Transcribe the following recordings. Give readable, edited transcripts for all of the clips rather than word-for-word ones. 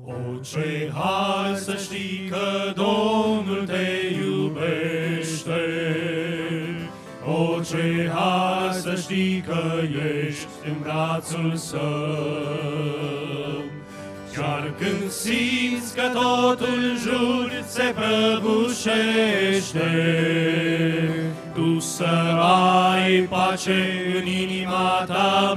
O, ce har să știi că Domnul te iubește! O, ce har să știi că ești în brațul Său! Chiar când simți că totul în jur se prăbușește, tu să ai pace în inima ta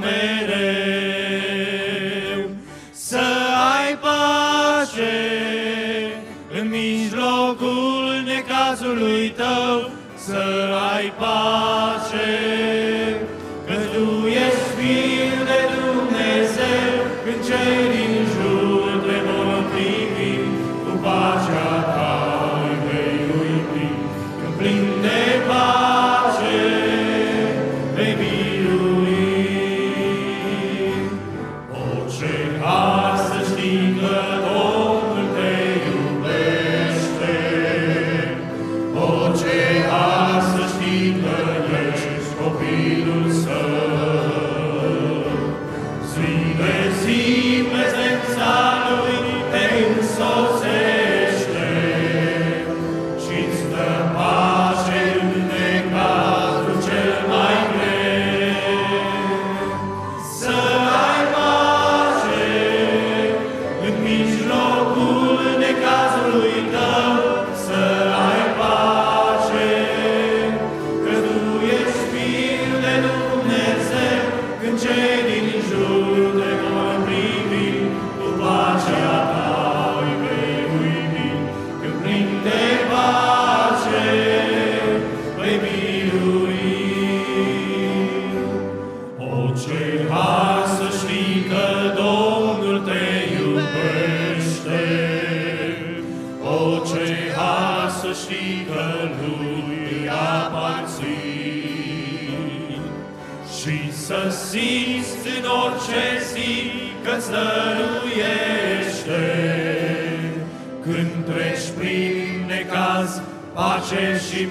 mereu. Să ai pace în mijlocul necazului tău, să ai pace, că tu ești Fiul de Dumnezeu, când cei din jur te vor privi, cu pacea ta îi vei uimi, când plin de pace vei birui. O, ce har să știi că Domnul te iubește! O, ce har să știi că ești copilul Său! Zi de zi prezența Lui te însoțește și-ți dă pace în necazul cel mai greu. Să ai pace în mijlocul necazului tău, să ai pace, că tu ești Fiul de Dumnezeu, când cei din jur te vor privi, cu pacea ta îi vei uimi, când plin de pace vei birui. O, ce har să știi că Domnul te iubește! O, ce har să știi că Lui aparții! Și să simți în orice zi că-ți dăruiește, când treci prin necaz, pace și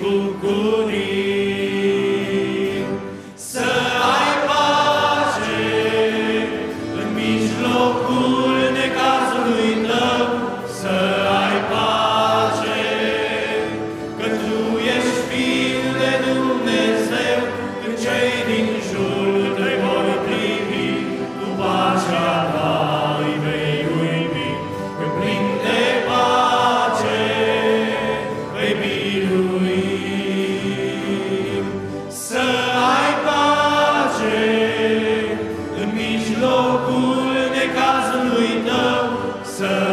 bucurii. Să ai pace în mijlocul necazului tău, să ai pace, că tu ești Fiul de Dumnezeu, când cei din jur te vor privi, cu pacea ta îi vei uimi, când plin de pace vei birui. Să ai pace în mijlocul necazului tău, să